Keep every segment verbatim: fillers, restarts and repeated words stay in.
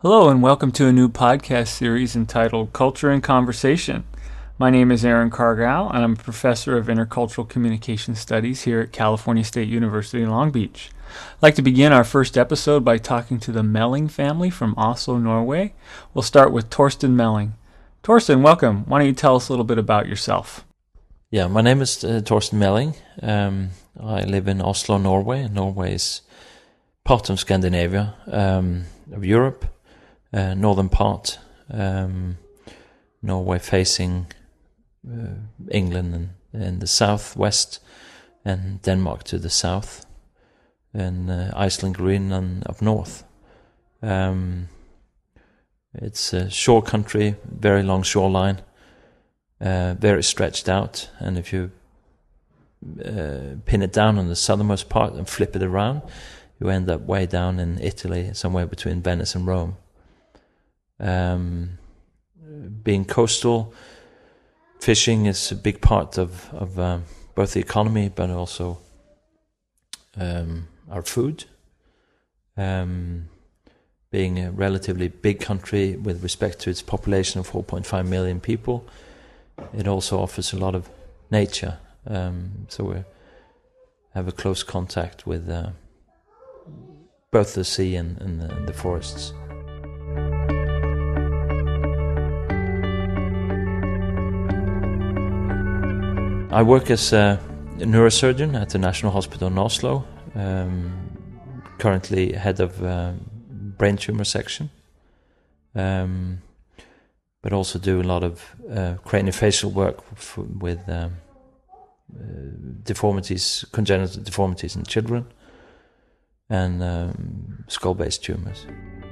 Hello and welcome to a new podcast series entitled Culture and Conversation. My name is Aaron Cargile and I'm a professor of intercultural communication studies here at California State University in Long Beach. I'd like to begin our first episode by talking to the Melling family from Oslo, Norway. We'll start with Torsten Melling. Torsten, welcome. Why don't you tell us a little bit about yourself? Yeah, my name is uh, Torsten Melling. Um, I live in Oslo, Norway. Norway is part of Scandinavia, um, of Europe. Uh, northern part, um, Norway facing uh, England and, and the southwest, and Denmark to the south, and uh, Iceland, Greenland up north. Um, it's a shore country, very long shoreline, uh, very stretched out, and if you uh, pin it down on the southernmost part and flip it around, you end up way down in Italy, somewhere between Venice and Rome. Um, being coastal, fishing is a big part of, of um, both the economy but also um, our food. Um, being a relatively big country with respect to its population of four point five million people, it also offers a lot of nature. Um, so we have a close contact with uh, both the sea and, and, the, and the forests. I work as a neurosurgeon at the National Hospital in Oslo, um, currently head of uh, brain tumor section, um, but also do a lot of uh, craniofacial work f- with um, uh, deformities, congenital deformities in children, and um, skull-based tumors.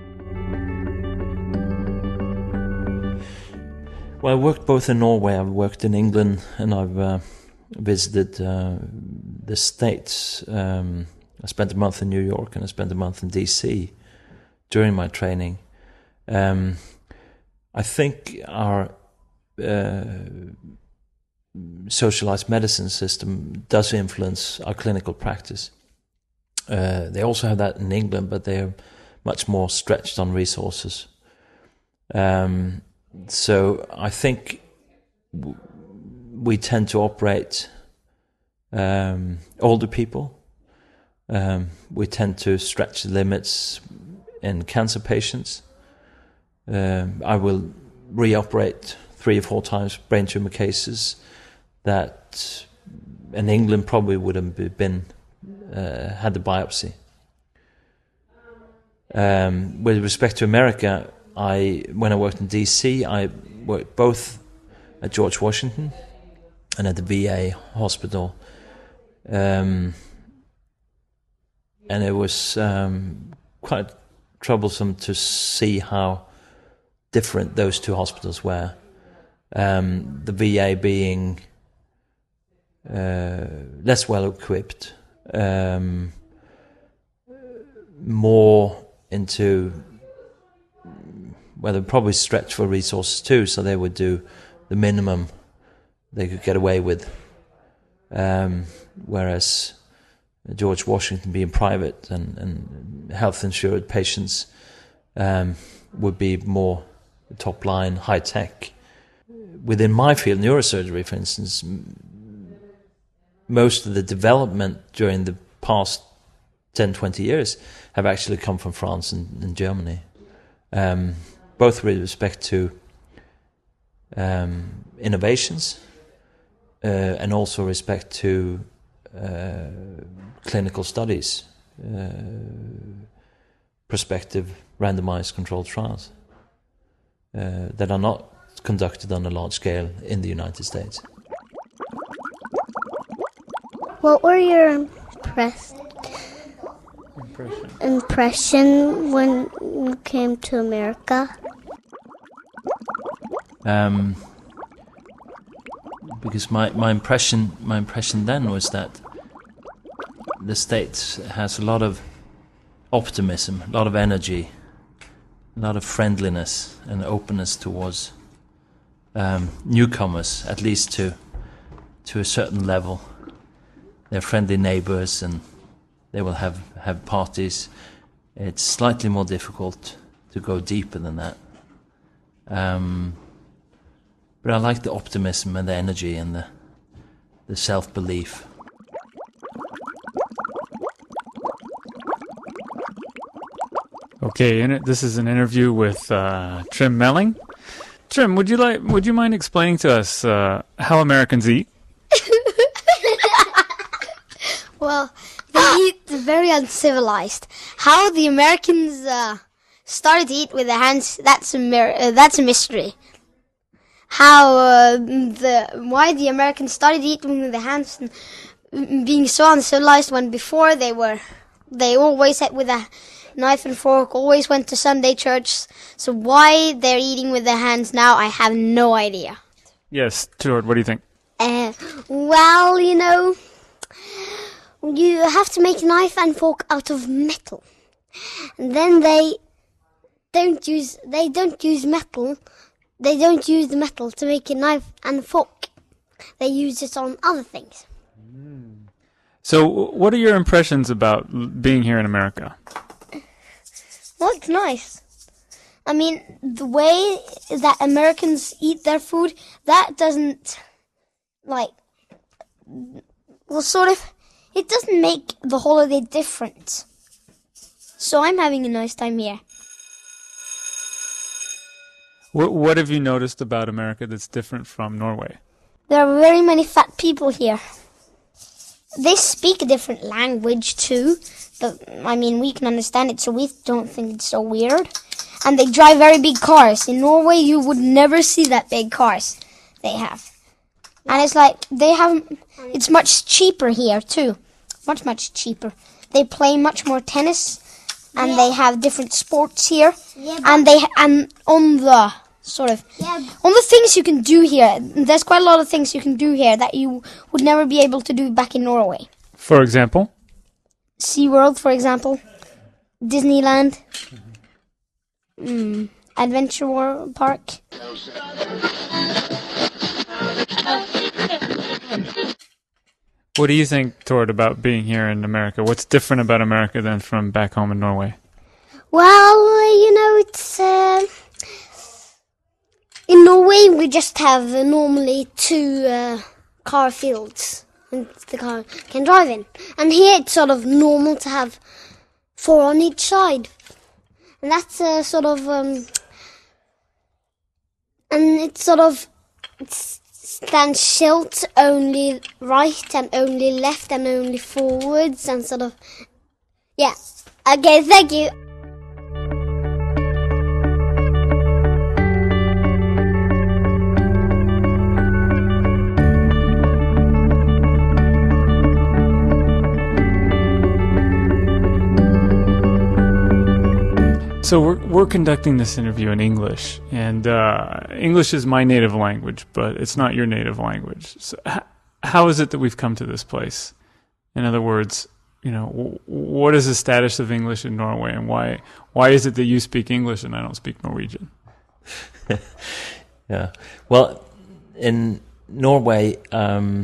Well, I worked both in Norway, I've worked in England, and I've uh, visited uh, the States. Um, I spent a month in New York and I spent a month in D C during my training. Um, I think our uh, socialized medicine system does influence our clinical practice. Uh, they also have that in England, but they are much more stretched on resources. Um, So I think w- we tend to operate um, older people. Um, we tend to stretch the limits in cancer patients. Um, I will reoperate three or four times brain tumor cases that in England probably would have been uh, had the biopsy. Um, with respect to America, I, when I worked in D C, I worked both at George Washington and at the V A hospital, um, and it was um, quite troublesome to see how different those two hospitals were. Um, the V A being uh, less well equipped, um, more into well, they'd probably stretch for resources too, so they would do the minimum they could get away with. Um, whereas George Washington, being private and, and health insured patients, um, would be more top line, high tech. Within my field, neurosurgery, for instance, most of the development during the past ten, twenty years have actually come from France and, and Germany. Um, both with respect to um, innovations uh, and also respect to uh, clinical studies, uh, prospective randomized controlled trials uh, that are not conducted on a large scale in the United States. What were your impress- Impression. impression when you came to America? Um, because my, my impression my impression then was that the States has a lot of optimism, a lot of energy, a lot of friendliness and openness towards um, newcomers, at least to to a certain level. They're friendly neighbors and they will have, have parties. It's slightly more difficult to to go deeper than that. Um, but I like the optimism and the energy and the the self-belief. Okay, and this is an interview with uh, Trym Melling. Trym, would you like? Would you mind explaining to us uh, how Americans eat? Well, they eat very uncivilized. How the Americans uh, started to eat with their hands, that's a mir- uh, that's a mystery. How uh, the why the Americans started eating with their hands and being so uncivilized when before they were they always ate with a knife and fork, always went to Sunday church. So why they're eating with their hands now, I have no idea. Yes, Tord, what do you think? Uh, well, you know, you have to make a knife and fork out of metal. And then they don't use they don't use metal. They don't use the metal to make a knife and fork. They use it on other things. So, what are your impressions about l- being here in America? Well, it's nice. I mean, the way that Americans eat their food, that doesn't, like, well, sort of, it doesn't make the holiday different. So I'm having a nice time here. What, what have you noticed about America that's different from Norway? There are very many fat people here. They speak a different language too, but I mean, we can understand it, so we don't think it's so weird. And they drive very big cars. In Norway, you would never see that big cars they have. And it's like, they have, it's much cheaper here too. Much, much cheaper. They play much more tennis, and Yeah. they have different sports here. Yeah, And they, and on the, sort of, Yeah. on the things you can do here, there's quite a lot of things you can do here that you would never be able to do back in Norway. For example? SeaWorld, for example. Disneyland. Mm. Adventure World Park. What do you think, Tord, about being here in America? What's different about America than from back home in Norway? Well, uh, you know, it's... Uh, in Norway, we just have uh, normally two uh, car fields and the car can drive in. And here it's sort of normal to have four on each side. And that's uh, sort of... Um, and it's sort of... It's, stands shield only right and only left and only forwards and sort of... Yeah. Okay, thank you. So we're we're conducting this interview in English, and uh, English is my native language, but it's not your native language. So h- how is it that we've come to this place? In other words, you know, w- what is the status of English in Norway, and why why is it that you speak English and I don't speak Norwegian? Yeah. Well, in Norway, um,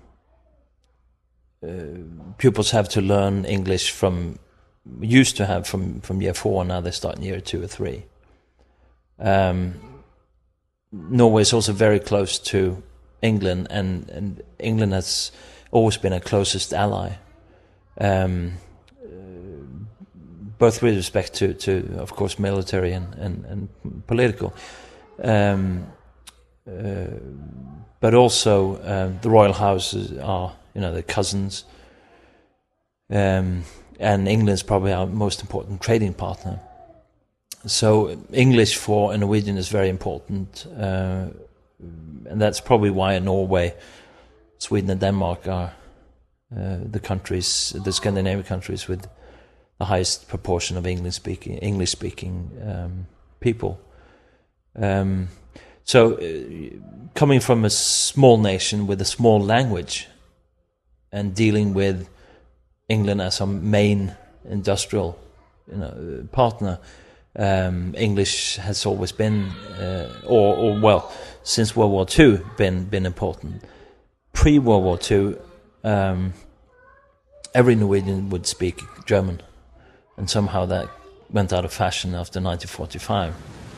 uh, pupils have to learn English from, used to have from, from year four, now they start in year two or three. Um, Norway is also very close to England, and, and England has always been our closest ally. Um, uh, both with respect to, to, of course, military and, and, and political. Um, uh, but also uh, the royal houses are, you know, the cousins. Um, and England's probably our most important trading partner. So English for a Norwegian is very important. Uh, and that's probably why in Norway, Sweden and Denmark are uh, the countries, the Scandinavian countries with the highest proportion of English-speaking English-speaking um, people. Um, so, uh, coming from a small nation with a small language, and dealing with England as our main industrial, you know, partner, um, English has always been, uh, or, or well, since World War Two, been been important. Pre-World War Two, um, every Norwegian would speak German, and somehow that went out of fashion after nineteen forty-five.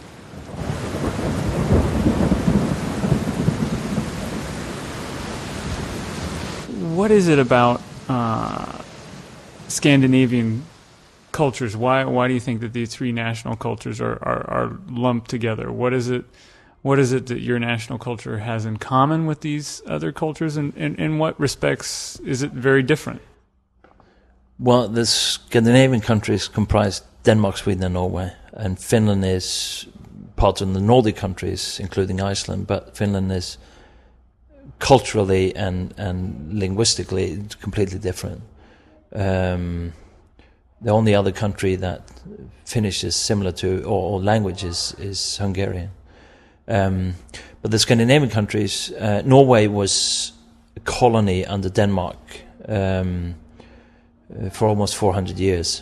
What is it about uh, Scandinavian cultures? Why why do you think that these three national cultures are, are, are lumped together? What is it what is it that your national culture has in common with these other cultures, and in, in what respects is it very different? Well, the Scandinavian countries comprise Denmark, Sweden and Norway, and Finland is part of the Nordic countries, including Iceland, but Finland is culturally and, and linguistically completely different. Um, the only other country that Finnish is similar to, or, or language is, is Hungarian. Um, but the Scandinavian countries, uh, Norway was a colony under Denmark um, uh, for almost four hundred years.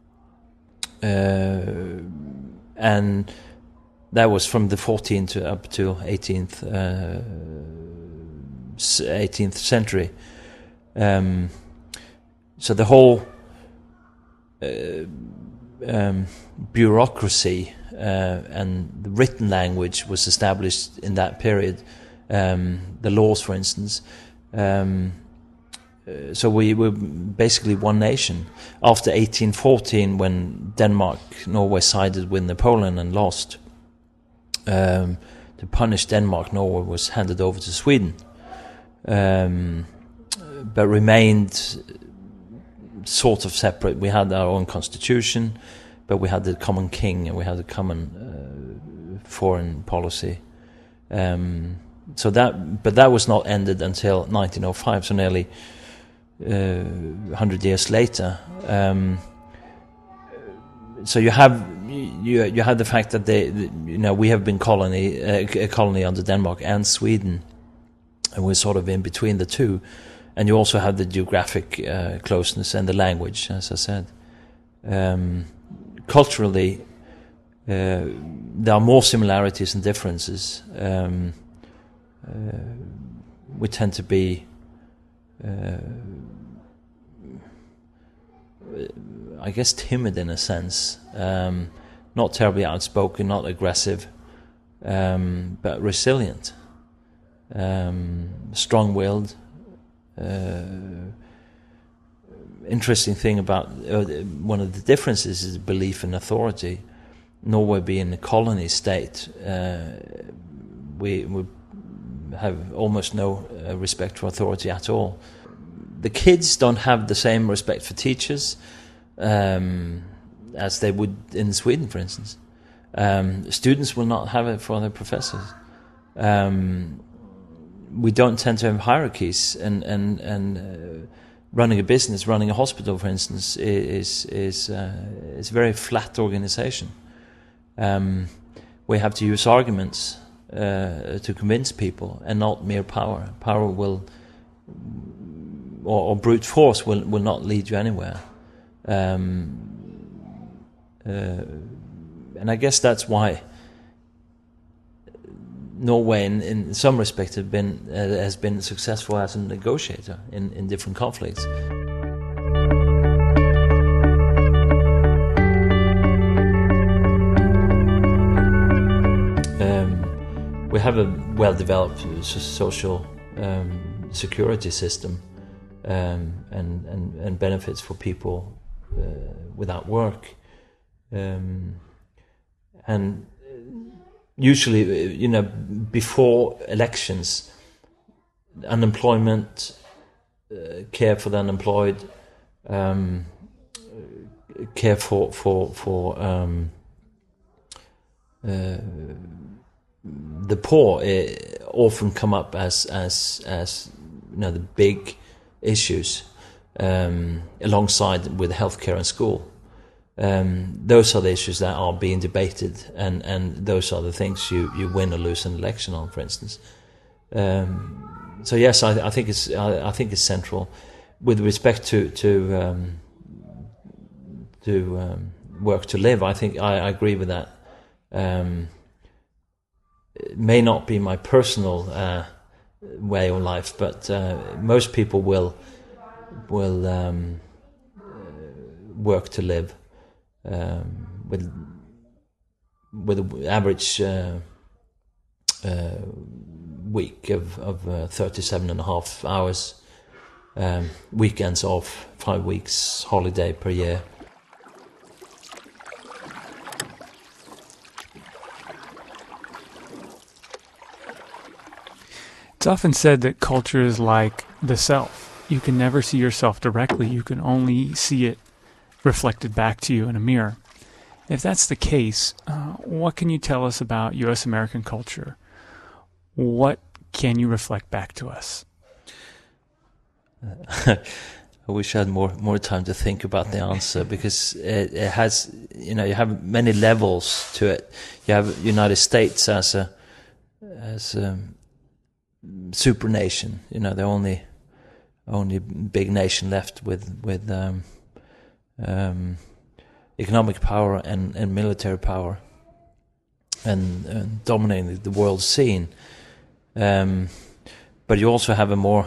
Uh, and that was from the fourteenth to up to eighteenth uh, eighteenth century. Um, so the whole uh, um, bureaucracy uh, and the written language was established in that period. Um, the laws, for instance. Um, uh, so we were basically one nation. After eighteen fourteen, when Denmark, Norway sided with Napoleon and lost, um, to punish Denmark, Norway was handed over to Sweden. Um, but remained sort of separate. We had our own constitution, but we had the common king and we had a common uh, foreign policy. Um, so that, but that was not ended until nineteen oh five. So nearly uh, one hundred years later. Um, so you have you you have the fact that they, you know, we have been colony uh, a colony under Denmark and Sweden. And we're sort of in between the two. And you also have the geographic uh, closeness and the language, as I said. Um, culturally, uh, there are more similarities and differences. Um, uh, we tend to be, uh, I guess, timid in a sense. Um, not terribly outspoken, not aggressive, um, but resilient. Um, strong-willed. Uh, interesting thing about uh, one of the differences is belief in authority. Norway being a colony state, uh, we, we have almost no uh, respect for authority at all. The kids don't have the same respect for teachers um, as they would in Sweden, for instance. Um, students will not have it for their professors. Um, we don't tend to have hierarchies, and and and uh, running a business, running a hospital, for instance, is is uh, is a very flat organization. Um, we have to use arguments uh, to convince people, and not mere power. Power will, or, or brute force will will not lead you anywhere. Um, uh, and I guess that's why Norway, in, in some respects, have been uh, has been successful as a negotiator in, in different conflicts. Um, we have a well-developed social um, security system um, and, and and benefits for people uh, without work, um, and. Usually, you know, before elections, unemployment, uh, care for the unemployed, um, care for for for um, uh, the poor uh, often come up as as as you know, the big issues um, alongside with healthcare and school. Um, those are the issues that are being debated, and, and those are the things you, you win or lose an election on, for instance. Um, so yes, I, I think it's I, I think it's central. With respect to to um, to um, work to live, I think I, I agree with that. Um, it may not be my personal uh, way of life, but uh, most people will will um, work to live. Um, with with an average uh, uh, week of of uh, thirty-seven and a half hours, um, weekends off, five weeks holiday per year. It's often said that culture is like the self. You can never see yourself directly. You can only see it reflected back to you in a mirror. If that's the case, uh, what can you tell us about U S American culture? What can you reflect back to us? Uh, I wish I had more more time to think about the answer, because it, it has, you know, you have many levels to it. You have United States as a as a super nation, you know, the only only big nation left with with um, um, economic power and, and military power, and, and dominating the world scene. Um, but you also have a more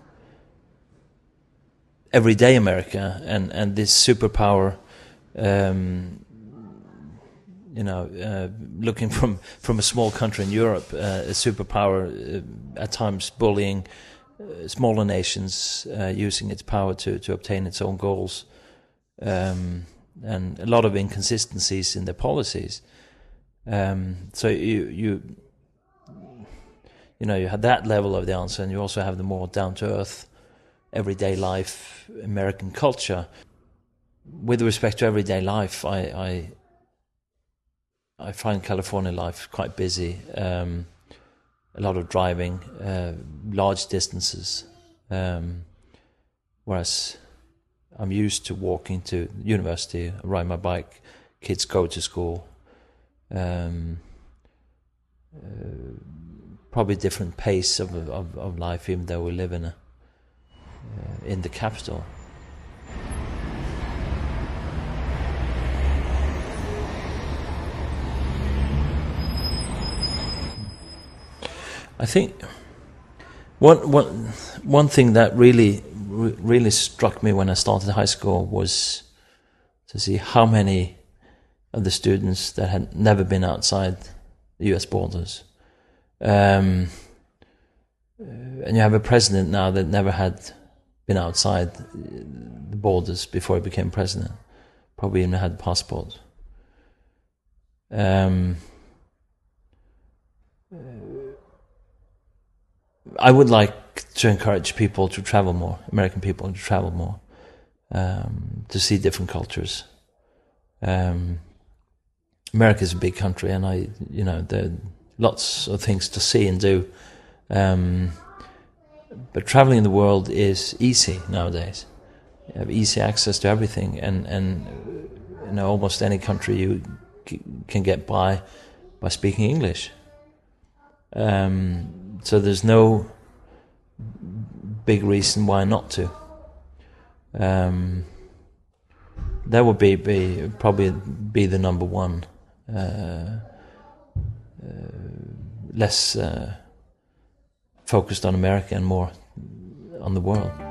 everyday America, and, and this superpower, um, you know, uh, looking from, from a small country in Europe, uh, a superpower uh, at times bullying uh, smaller nations, uh, using its power to, to obtain its own goals, um, and a lot of inconsistencies in their policies. Um, so you you you know you have that level of the answer, and you also have the more down to earth, everyday life American culture. With respect to everyday life, I I, I find California life quite busy. Um, a lot of driving, uh, large distances, um, whereas I'm used to walking to university, ride my bike, kids go to school. Um, uh, probably different pace of, of of life, even though we live in a uh, in the capital. I think one one one thing that really really struck me when I started high school was to see how many of the students that had never been outside the U S borders. Um, and you have a president now that never had been outside the borders before he became president. Probably even had a passport. Um, I would like to encourage people to travel more, American people to travel more, um, to see different cultures. Um, America is a big country, and I, you know, there are lots of things to see and do. Um, but traveling the world is easy nowadays. You have easy access to everything, and and you know, almost any country you c- can get by by speaking English. Um, so there's no big reason why not to. Um, that would be, be probably be the number one. Uh, uh, less uh, focused on America and more on the world.